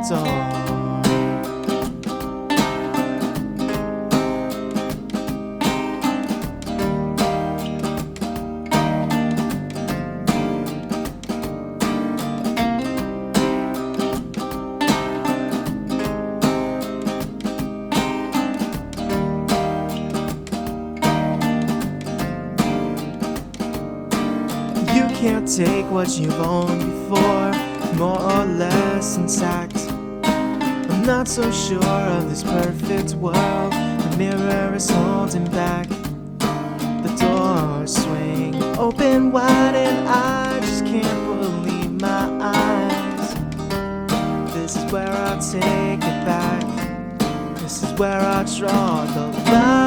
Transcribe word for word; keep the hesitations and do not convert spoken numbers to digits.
door. You can't take what you've owned before, more or less intact. I'm not so sure of this perfect world. The mirror is holding back. The doors swing open wide and I just can't believe my eyes. This is where I'll take it back. This is where I draw the line.